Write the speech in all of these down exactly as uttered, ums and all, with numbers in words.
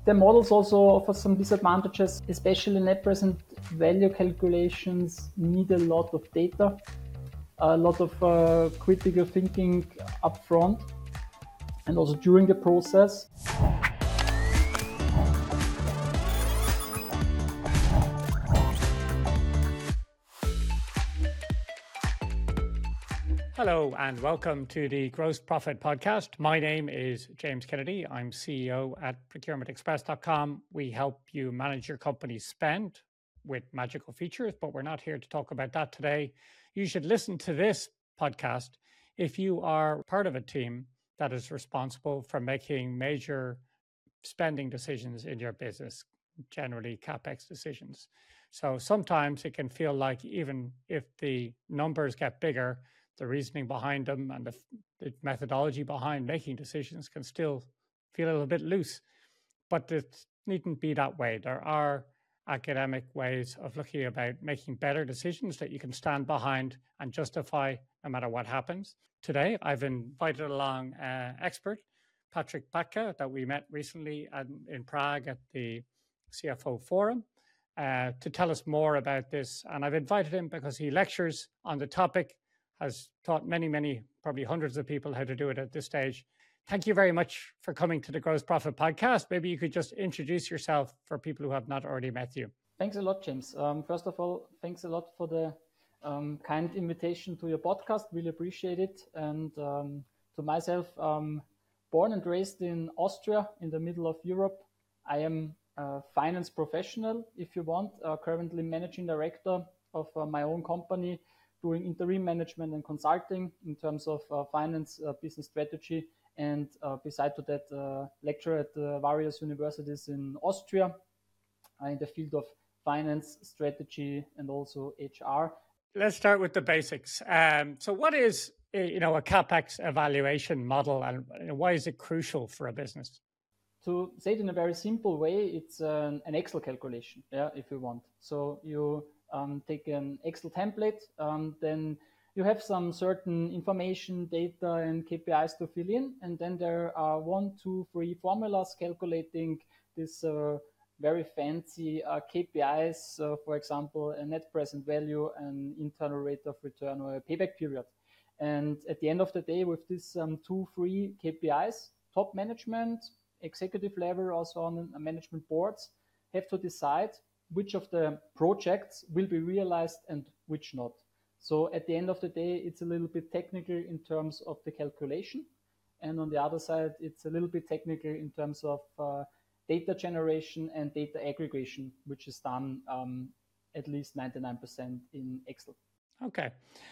The models also offer some disadvantages, especially net present value calculations need a lot of data, a lot of uh, critical thinking up front and also during the process. Hello and welcome to the Gross Profit Podcast. My name is James Kennedy. I'm C E O at procurement express dot com. We help you manage your company's spend with magical features, but we're not here to talk about that today. You should listen to this podcast if you are part of a team that is responsible for making major spending decisions in your business, generally CapEx decisions. So sometimes it can feel like even if the numbers get bigger, the reasoning behind them and the, the methodology behind making decisions can still feel a little bit loose. But it needn't be that way. There are academic ways of looking about making better decisions that you can stand behind and justify no matter what happens. Today, I've invited along an expert, Patrick Patka, that we met recently at, in Prague at the C F O Forum, uh, to tell us more about this. And I've invited him because he lectures on the topic, has taught many, many, probably hundreds of people how to do it at this stage. Thank you very much for coming to the Gross Profit Podcast. Maybe you could just introduce yourself for people who have not already met you. Thanks a lot, James. Um, first of all, thanks a lot for the um, kind invitation to your podcast. Really appreciate it. And um, to myself, um, born and raised in Austria, in the middle of Europe. I am a finance professional, if you want, uh, currently managing director of uh, my own company, doing interim management and consulting in terms of uh, finance, uh, business strategy, and uh, beside to that, uh, lecturer at uh, various universities in Austria uh, in the field of finance, strategy, and also H R. Let's start with the basics. Um, so, what is you know a CapEx evaluation model, and why is it crucial for a business? To say it in a very simple way, it's an, an Excel calculation, yeah, if you want. So you um, take an Excel template, um, then you have some certain information, data, and K P Is to fill in, and then there are one, two, three formulas calculating this uh, very fancy uh, K P Is, uh, for example, a net present value, an internal rate of return, or a payback period. And at the end of the day, with these um, two, three K P Is, top management, executive level, also on management boards, have to decide which of the projects will be realized and which not. So at the end of the day, it's a little bit technical in terms of the calculation. And on the other side, it's a little bit technical in terms of uh, data generation and data aggregation, which is done um, at least ninety-nine percent in Excel. Okay.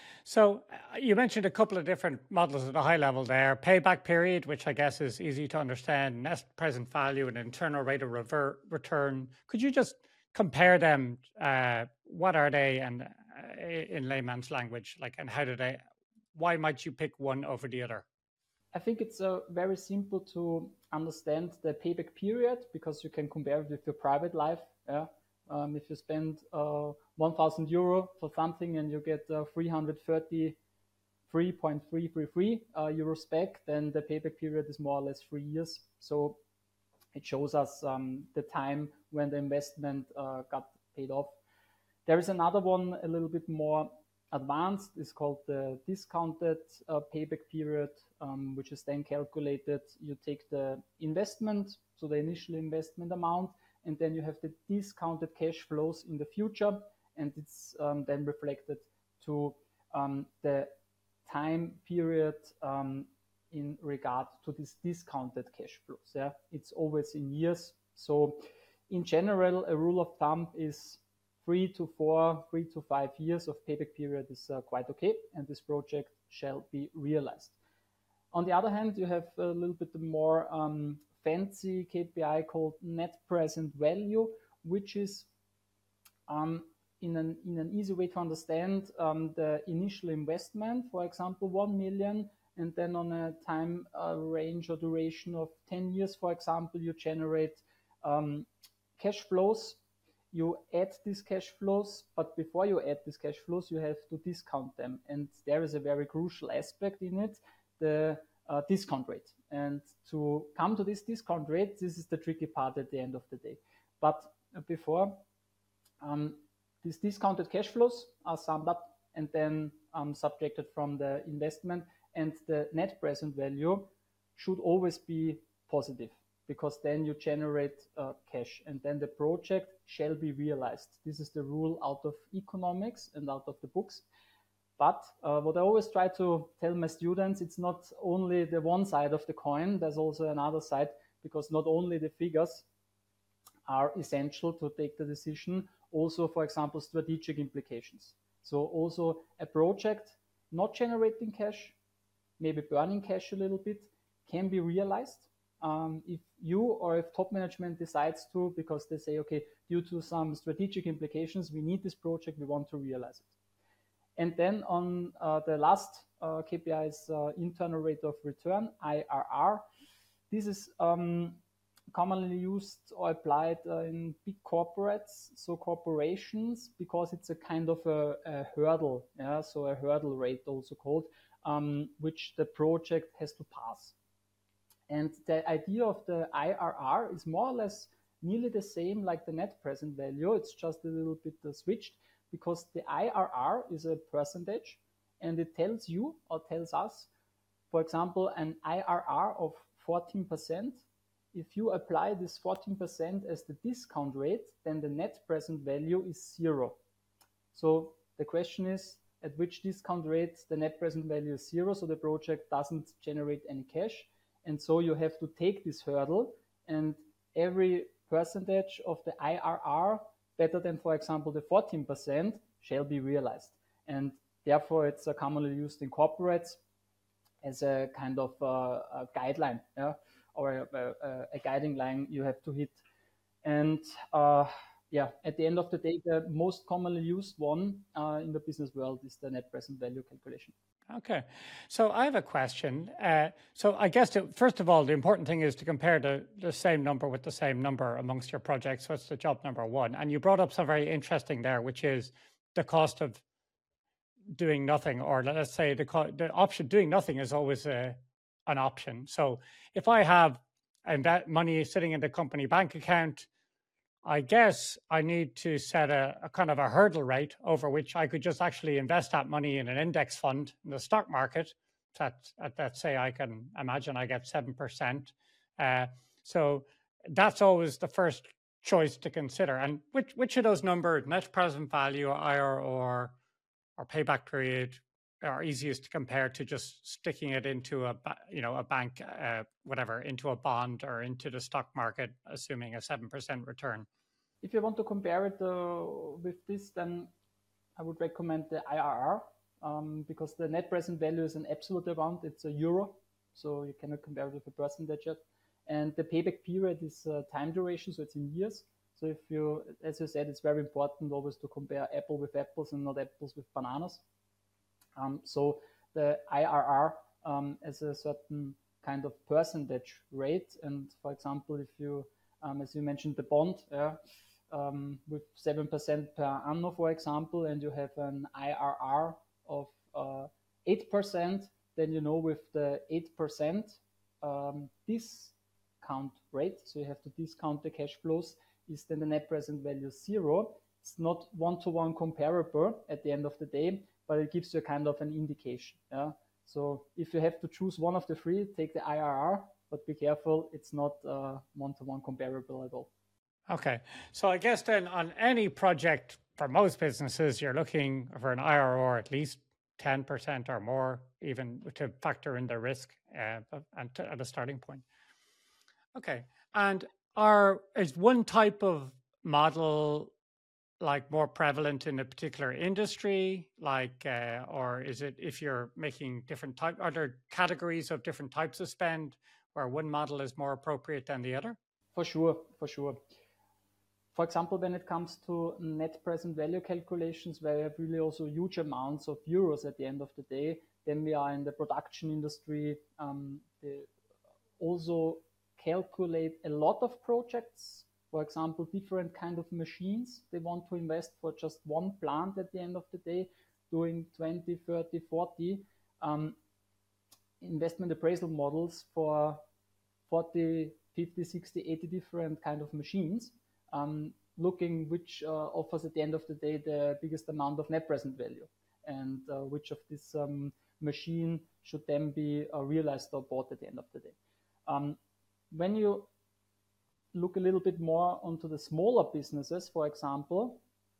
So uh, you mentioned a couple of different models at a high level there. Payback period, which I guess is easy to understand, net present value and internal rate of rever- return. Could you just compare them? Uh, what are they, and uh, in layman's language, like, and how do they? Why might you pick one over the other? I think it's uh, very simple to understand the payback period because you can compare it with your private life. Yeah. Um, if you spend uh, one thousand euro for something and you get uh, three hundred thirty-three point three three three uh, euros back, then the payback period is more or less three years. So it shows us um, the time when the investment uh, got paid off. There is another one a little bit more advanced. It's called the discounted uh, payback period, um, which is then calculated. You take the investment, so the initial investment amount, and then you have the discounted cash flows in the future, and it's um, then reflected to um, the time period um, in regard to this discounted cash flows. Yeah, it's always in years. So in general, a rule of thumb is three to four, three to five years of payback period is uh, quite okay, and this project shall be realized. On the other hand, you have a little bit more um, fancy K P I called net present value, which is um, in, an, in an easy way to understand um, the initial investment, for example, one million, and then on a time uh, range or duration of ten years, for example, you generate um, cash flows. You add these cash flows, but before you add these cash flows, you have to discount them. And there is a very crucial aspect in it, the uh, discount rate. And to come to this discount rate, this is the tricky part at the end of the day. But before, um, these discounted cash flows are summed up and then um, subtracted from the investment, and the net present value should always be positive, because then you generate uh, cash and then the project shall be realized. This is the rule out of economics and out of the books. But uh, what I always try to tell my students, it's not only the one side of the coin, there's also another side, because not only the figures are essential to take the decision, also, for example, strategic implications. So also a project not generating cash, maybe burning cash a little bit, can be realized um, if you or if top management decides to, because they say, okay, due to some strategic implications, we need this project, we want to realize it. And then on uh, the last uh, K P I is uh, internal rate of return, I R R. This is um, commonly used or applied uh, in big corporates, so corporations, because it's a kind of a, a hurdle, yeah, so a hurdle rate also called, um, which the project has to pass. And the idea of the I R R is more or less nearly the same like the net present value. It's just a little bit uh, switched, because the I R R is a percentage and it tells you or tells us, for example, an I R R of fourteen percent. If you apply this fourteen percent as the discount rate, then the net present value is zero. So the question is, at which discount rate the net present value is zero, so the project doesn't generate any cash. And so you have to take this hurdle, and every percentage of the I R R better than, for example, the fourteen percent shall be realized. And therefore, it's uh, commonly used in corporates as a kind of uh, a guideline, yeah, or a, a, a guiding line you have to hit. And uh, yeah, at the end of the day, the most commonly used one uh, in the business world is the net present value calculation. Okay, so I have a question. Uh, so I guess, to, first of all, the important thing is to compare the, the same number with the same number amongst your projects. So it's the job number one. And you brought up something very interesting there, which is the cost of doing nothing, or let's say the, the option doing nothing is always a, an option. So if I have money sitting in the company bank account, I guess I need to set a, a kind of a hurdle rate over which I could just actually invest that money in an index fund in the stock market. That, let's say I can imagine I get seven percent. Uh, so that's always the first choice to consider. And which which of those numbers, net present value, I R R, or payback period, are easiest to compare to just sticking it into a, you know, a bank, uh, whatever, into a bond or into the stock market, assuming a seven percent return? If you want to compare it uh, with this, then I would recommend the I R R, um, because the net present value is an absolute amount. It's a euro, so you cannot compare it with a percentage yet. And the payback period is uh, time duration, so it's in years. So if you, as you said, it's very important always to compare apple with apples and not apples with bananas. Um, so the I R R um, as a certain kind of percentage rate. And for example, if you, um, as you mentioned, the bond uh, um, with seven percent per annum, for example, and you have an I R R of uh, eight percent, then you know with the eight percent um, discount rate, so you have to discount the cash flows, is then the net present value zero. It's not one-to-one comparable at the end of the day, but it gives you a kind of an indication. Yeah? So if you have to choose one of the three, take the I R R, but be careful, it's not uh, one-to-one comparable at all. Okay, so I guess then on any project for most businesses, you're looking for an I R R at least ten percent or more, even to factor in the risk uh, and to, at a starting point. Okay, and are is one type of model like more prevalent in a particular industry, like, uh, or is it if you're making different type, are there categories of different types of spend where one model is more appropriate than the other? For sure, for sure. For example, when it comes to net present value calculations, where you have really also huge amounts of euros at the end of the day, then we are in the production industry. Um, they also calculate a lot of projects. For example, different kind of machines they want to invest for just one plant at the end of the day, doing twenty, thirty, forty. Um, investment appraisal models for forty, fifty, sixty, eighty different kind of machines, um, looking which uh, offers at the end of the day the biggest amount of net present value, and uh, which of this um, machine should then be uh, realized or bought at the end of the day. Um, when you look a little bit more onto the smaller businesses, for example,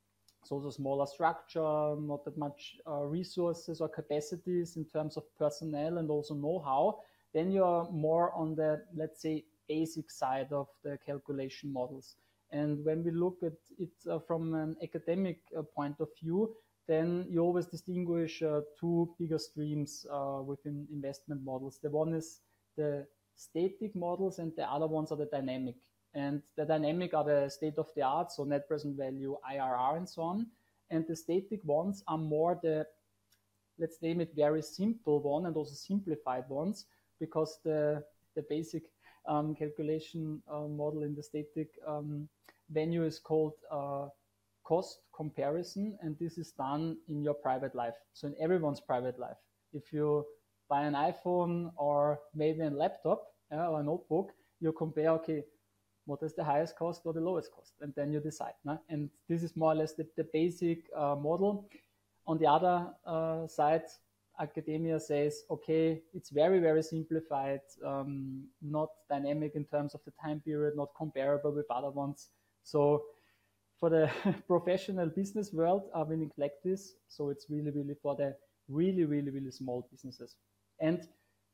so the smaller structure, not that much uh, resources or capacities in terms of personnel and also know-how, then you're more on the, let's say, basic side of the calculation models. And when we look at it uh, from an academic uh, point of view, then you always distinguish uh, two bigger streams uh, within investment models. The one is the static models and the other ones are the dynamic. And the dynamic are the state of the art, so net present value, I R R, and so on. And the static ones are more the, let's name it, very simple one and also simplified ones, because the, the basic um, calculation uh, model in the static um, venue is called uh, cost comparison, and this is done in your private life, so in everyone's private life. If you buy an iPhone or maybe a laptop uh, or a notebook, you compare, okay, what is the highest cost or the lowest cost? And then you decide. No? And this is more or less the, the basic uh, model. On the other uh, side, academia says, okay, it's very, very simplified, um, not dynamic in terms of the time period, not comparable with other ones. So for the professional business world, uh, we neglect this. So it's really, really for the really, really, really small businesses. And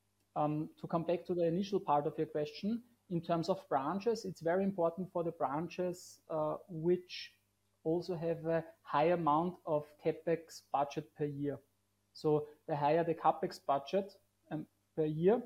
um, to come back to the initial part of your question, in terms of branches, it's very important for the branches uh, which also have a high amount of CapEx budget per year. So the higher the CapEx budget um, per year,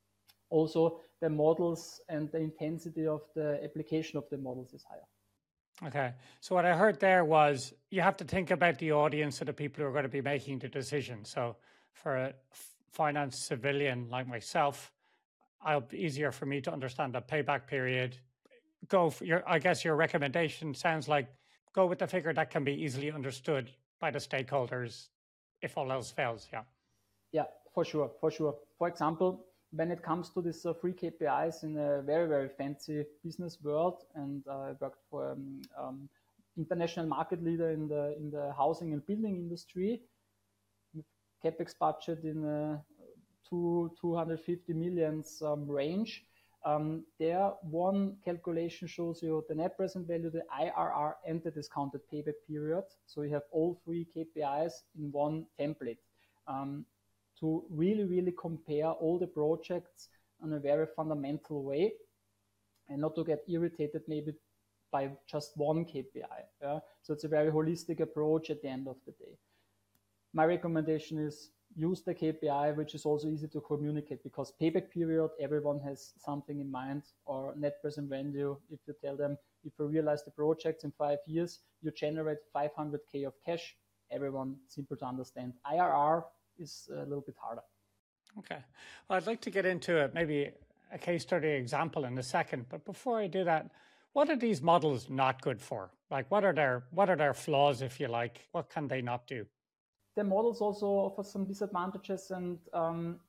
also the models and the intensity of the application of the models is higher. Okay. So what I heard there was you have to think about the audience of the people who are going to be making the decision. So for a finance civilian like myself, I'll be easier for me to understand the payback period. Go for your, I guess your recommendation sounds like go with the figure that can be easily understood by the stakeholders if all else fails. Yeah. Yeah, for sure, for sure. For example, when it comes to these uh, free K P Is in a very, very fancy business world, and uh, I worked for an um, um, international market leader in the in the housing and building industry, with CapEx budget in a two, 250 millions um, range. Um, there, one calculation shows you the net present value, the I R R, and the discounted payback period. So you have all three K P Is in one template um, to really, really compare all the projects in a very fundamental way, and not to get irritated maybe by just one K P I. Yeah? So it's a very holistic approach at the end of the day. My recommendation is use the K P I, which is also easy to communicate, because payback period, everyone has something in mind, or net present value. If you tell them, if you realize the project in five years, you generate five hundred K of cash, everyone simple to understand. I R R is a little bit harder. Okay. Well, I'd like to get into it, maybe a case study example in a second. But before I do that, what are these models not good for? Like, what are their, what are their flaws, if you like? What can they not do? The models also offer some disadvantages, and um,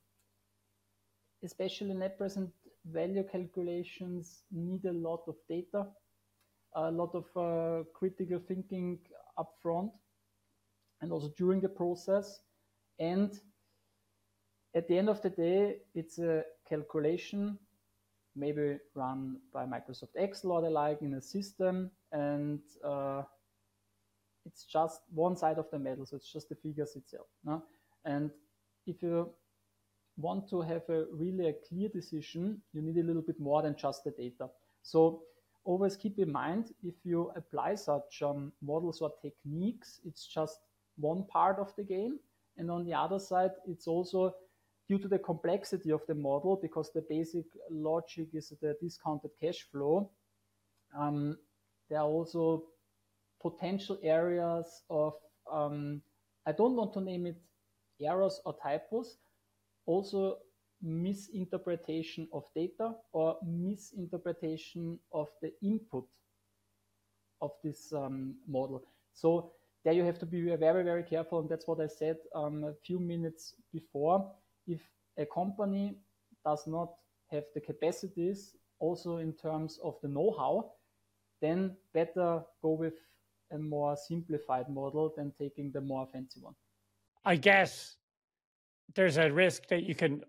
especially net present value calculations need a lot of data, a lot of uh, critical thinking up front and also during the process. And at the end of the day, it's a calculation, maybe run by Microsoft Excel or the like in a system, and uh, it's just one side of the medal, so it's just the figures itself. No? And if you want to have a really a clear decision, you need a little bit more than just the data. So always keep in mind, if you apply such um, models or techniques, it's just one part of the game. And on the other side, it's also due to the complexity of the model, because the basic logic is the discounted cash flow. Um, there are also potential areas of, um, I don't want to name it errors or typos, also misinterpretation of data or misinterpretation of the input of this um, model. So there you have to be very, very careful, and that's what I said um, a few minutes before. If a company does not have the capacities also in terms of the know-how, then better go with a more simplified model than taking the more fancy one. I guess there's a risk that you can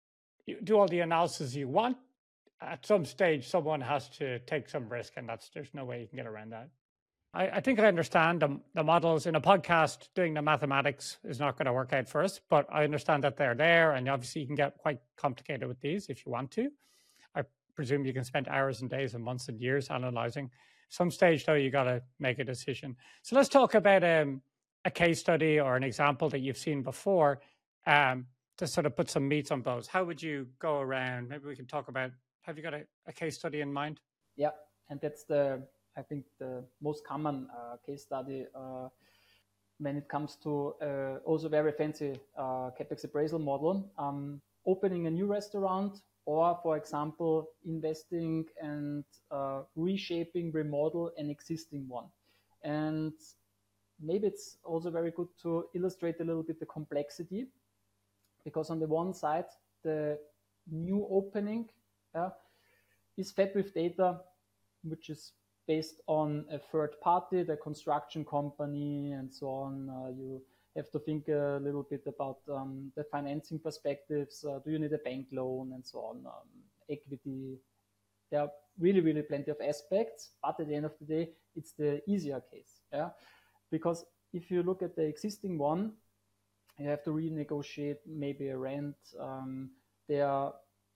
do all the analysis you want. At some stage, someone has to take some risk, and that's there's no way you can get around that. I, I think I understand the, the models. In a podcast, doing the mathematics is not going to work out for us, but I understand that they're there, and obviously you can get quite complicated with these if you want to. I presume you can spend hours and days and months and years analyzing. Some stage, though, you got to make a decision. So let's talk about um, a case study or an example that you've seen before um, to sort of put some meat on bones. How would you go around? Maybe we can talk about, have you got a, a case study in mind? Yeah, and that's the, I think, the most common uh, case study uh, when it comes to uh, also very fancy uh, CapEx appraisal model. Um, opening a new restaurant, or, for example, investing and uh, reshaping, remodel an existing one. And maybe it's also very good to illustrate a little bit the complexity, because on the one side, the new opening uh, is fed with data, which is based on a third party, the construction company, and so on. Uh, you have to think a little bit about um, the financing perspectives. Uh, do you need a bank loan, and so on, um, equity. There are really, really plenty of aspects, but at the end of the day, it's the easier case. Yeah, because if you look at the existing one, you have to renegotiate maybe a rent. Um, there are,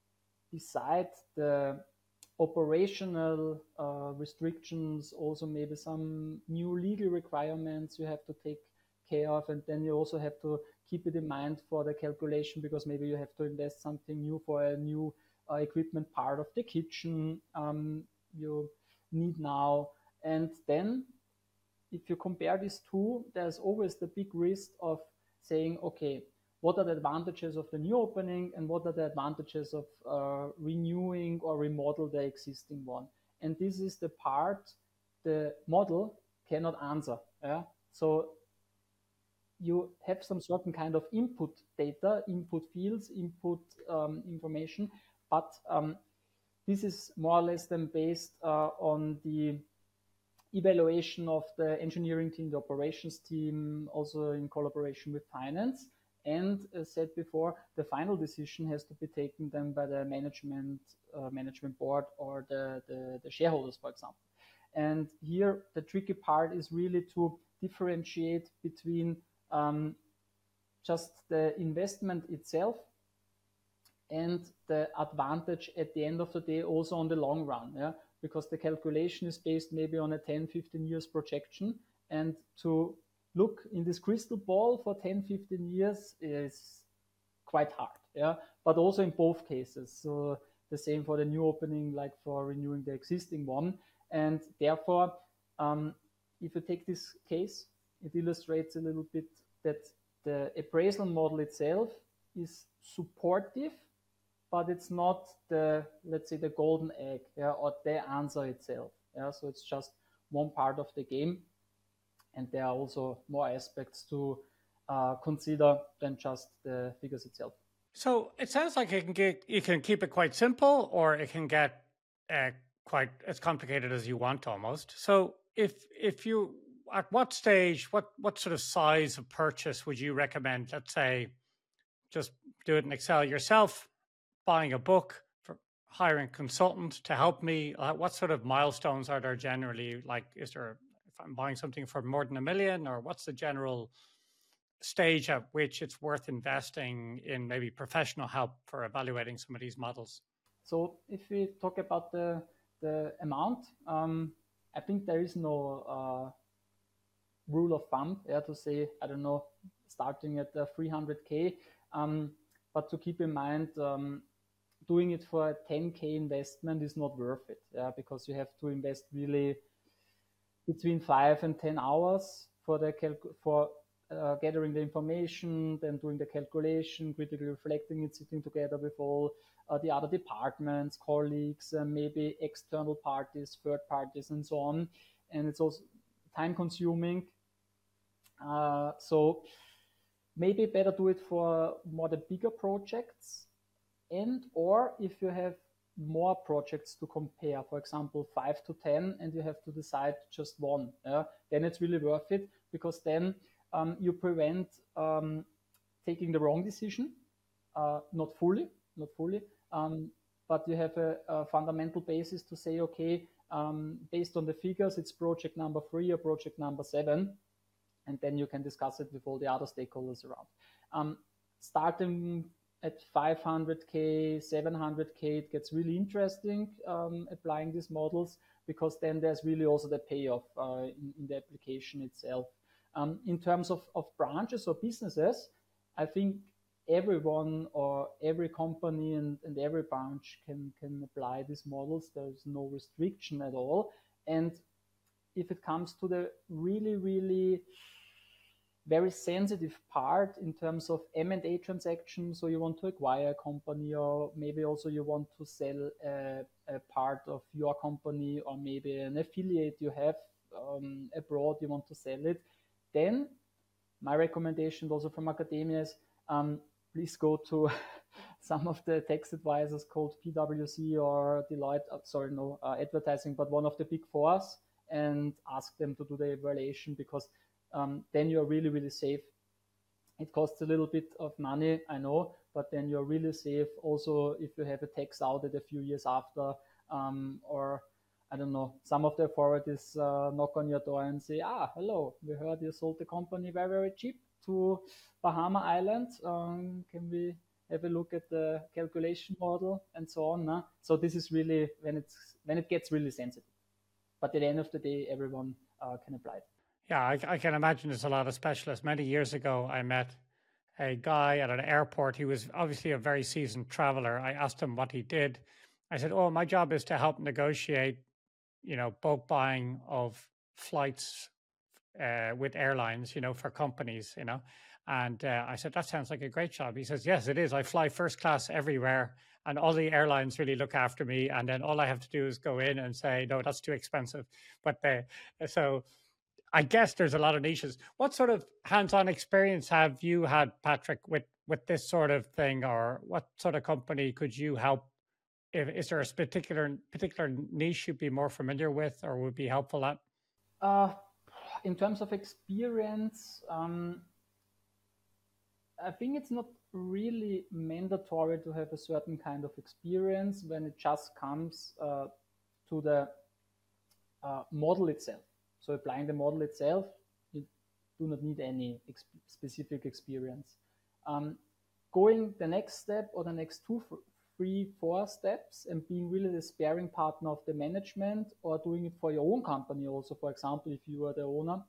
besides the operational uh, restrictions, also maybe some new legal requirements you have to take care of, and then you also have to keep it in mind for the calculation, because maybe you have to invest something new for a new uh, equipment part of the kitchen um, you need now. And then if you compare these two, there's always the big risk of saying, okay, what are the advantages of the new opening and what are the advantages of uh, renewing or remodel the existing one? And this is the part the model cannot answer. Yeah? So you have some certain kind of input data, input fields, input um, information, but um, this is more or less then based uh, on the evaluation of the engineering team, the operations team, also in collaboration with finance. And as said before, the final decision has to be taken then by the management uh, management board or the, the, the shareholders, for example. And here the tricky part is really to differentiate between um, just the investment itself and the advantage at the end of the day also on the long run. Yeah? Because the calculation is based maybe on a ten, fifteen years projection, and to look in this crystal ball for ten, fifteen years is quite hard. Yeah, but also in both cases. So the same for the new opening, like for renewing the existing one. And therefore, um, if you take this case, it illustrates a little bit that the appraisal model itself is supportive, but it's not the, let's say, the golden egg, yeah, or the answer itself. Yeah, so it's just one part of the game, and there are also more aspects to uh, consider than just the figures itself. So it sounds like you can get, you can keep it quite simple, or it can get uh, quite as complicated as you want almost. So if if you, at what stage, what what sort of size of purchase would you recommend? Let's say, just do it in Excel yourself, buying a book, for hiring a consultant to help me. Uh, what sort of milestones are there generally? Like, is there, if I'm buying something for more than a million, or what's the general stage at which it's worth investing in maybe professional help for evaluating some of these models? So if we talk about the, the amount, um, I think there is no uh, rule of thumb, yeah, to say, I don't know, starting at uh, three hundred K, um, but to keep in mind, um, doing it for a ten K investment is not worth it, yeah, because you have to invest really between five and ten hours for the calc- for uh, gathering the information, then doing the calculation, critically reflecting it, sitting together with all uh, the other departments, colleagues, uh, maybe external parties, third parties, and so on. And it's also time consuming. Uh, so maybe better do it for more the bigger projects. and or if you have more projects to compare, for example, five to ten, and you have to decide just one, yeah, then it's really worth it, because then um, you prevent um, taking the wrong decision, uh, not fully, not fully, um, but you have a, a fundamental basis to say, okay, um, based on the figures, it's project number three or project number seven, and then you can discuss it with all the other stakeholders around. Um, starting at five hundred K, seven hundred K, it gets really interesting um, applying these models, because then there's really also the payoff uh, in, in the application itself. Um, in terms of, of branches or businesses, I think everyone or every company and, and every branch can, can apply these models. There's no restriction at all. And if it comes to the really, really very sensitive part in terms of M and A transactions, so you want to acquire a company, or maybe also you want to sell a, a part of your company, or maybe an affiliate you have um, abroad, you want to sell it, then my recommendation also from academia is um, please go to some of the tax advisors called PwC or Deloitte, uh, sorry, no, uh, advertising, but one of the big fours, and ask them to do the evaluation, because um, then you're really, really safe. It costs a little bit of money, I know, but then you're really safe also if you have a tax audit a few years after, um, or I don't know, some of the authorities uh, knock on your door and say, ah, hello, we heard you sold the company very, very cheap to Bahama Islands. Um, can we have a look at the calculation model and so on? Huh? So this is really when it's when it gets really sensitive. But at the end of the day, everyone uh, can apply it. Yeah, I, I can imagine there's a lot of specialists. Many years ago, I met a guy at an airport. He was obviously a very seasoned traveler. I asked him what he did. I said, oh, my job is to help negotiate, you know, bulk buying of flights uh, with airlines, you know, for companies, you know. And uh, I said, that sounds like a great job. He says, yes, it is. I fly first class everywhere, and all the airlines really look after me. And then all I have to do is go in and say, no, that's too expensive. But they, so I guess there's a lot of niches. What sort of hands-on experience have you had, Patrick, with, with this sort of thing, or what sort of company could you help? If, is there a particular particular niche you'd be more familiar with or would be helpful at? Uh, in terms of experience, um, I think it's not really mandatory to have a certain kind of experience when it just comes uh, to the uh, model itself. So applying the model itself, you do not need any ex specific experience. Um, going the next step or the next two, three, four steps and being really the sparring partner of the management, or doing it for your own company also, for example, if you are the owner,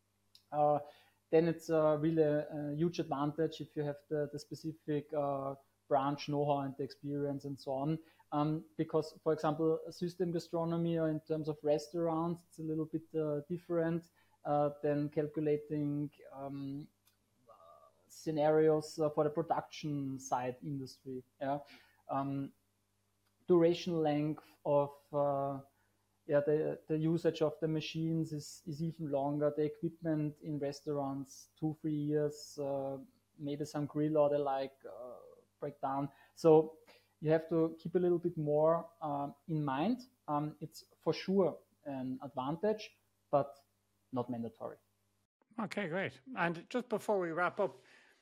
uh, then it's uh, really a, a huge advantage if you have the, the specific uh, branch know-how and the experience and so on. Um, because, for example, system gastronomy, or in terms of restaurants, it's a little bit uh, different uh, than calculating um, scenarios uh, for the production side industry. Yeah, um, duration length of uh, yeah the the usage of the machines is is even longer. The equipment in restaurants, two three years, uh, maybe some grill or the like uh, break down. So you have to keep a little bit more um, in mind. Um, it's for sure an advantage, but not mandatory. Okay, great. And just before we wrap up,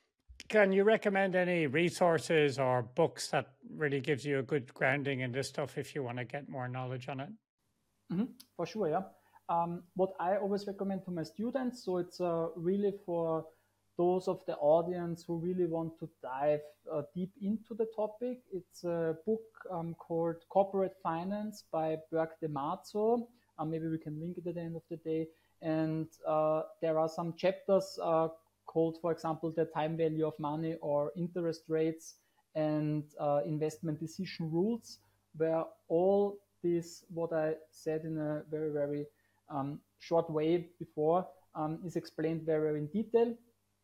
can you recommend any resources or books that really gives you a good grounding in this stuff if you want to get more knowledge on it? Mm-hmm, for sure, yeah. Um, what I always recommend to my students, so it's uh, really for those of the audience who really want to dive uh, deep into the topic. It's a book um, called Corporate Finance by Burke DeMarzo. Uh, maybe we can link it at the end of the day. And uh, there are some chapters uh, called, for example, the time value of money or interest rates and uh, investment decision rules, where all this, what I said in a very, very um, short way before, um, is explained very, very in detail.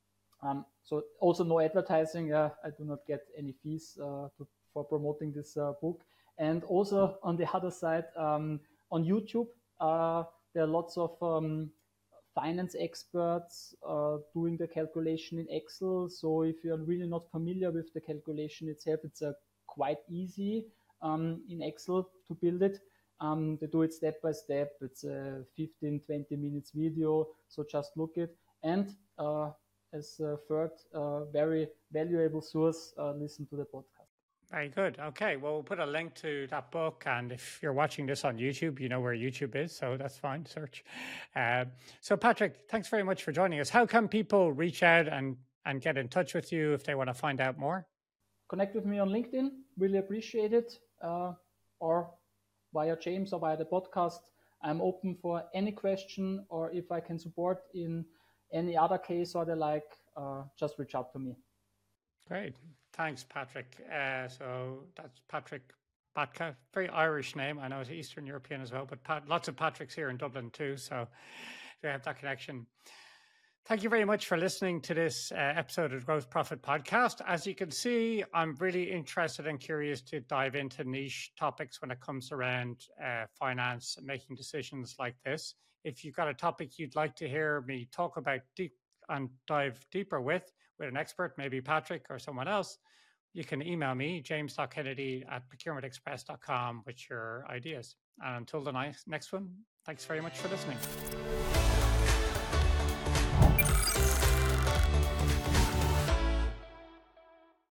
Um, so also no advertising. Uh, I do not get any fees uh, to, for promoting this uh, book. And also on the other side, um, on YouTube, uh, there are lots of um, finance experts uh, doing the calculation in Excel. So if you're really not familiar with the calculation itself, it's a quite easy um, in Excel to build it. Um, they do it step by step. It's a fifteen, twenty minutes video, so just look it. And uh, as a third uh, very valuable source, uh, listen to the podcast. Very good. Okay, well, we'll put a link to that book, and if you're watching this on YouTube, you know where YouTube is, so that's fine, search. Uh, so Patrick, thanks very much for joining us. How can people reach out and, and get in touch with you if they want to find out more? Connect with me on LinkedIn, really appreciate it, uh, or via James or via the podcast. I'm open for any question, or if I can support in any other case or the like, uh, just reach out to me. Great. Thanks, Patrick. Uh, so that's Patrick Batka, very Irish name. I know it's Eastern European as well, but Pat, lots of Patricks here in Dublin too. So we have that connection. Thank you very much for listening to this uh, episode of Growth Profit Podcast. As you can see, I'm really interested and curious to dive into niche topics when it comes around uh, finance and making decisions like this. If you've got a topic you'd like to hear me talk about deep and dive deeper with, with an expert, maybe Patrick or someone else, you can email me, james.kennedy at procurement express dot com with your ideas. And until the next one, thanks very much for listening.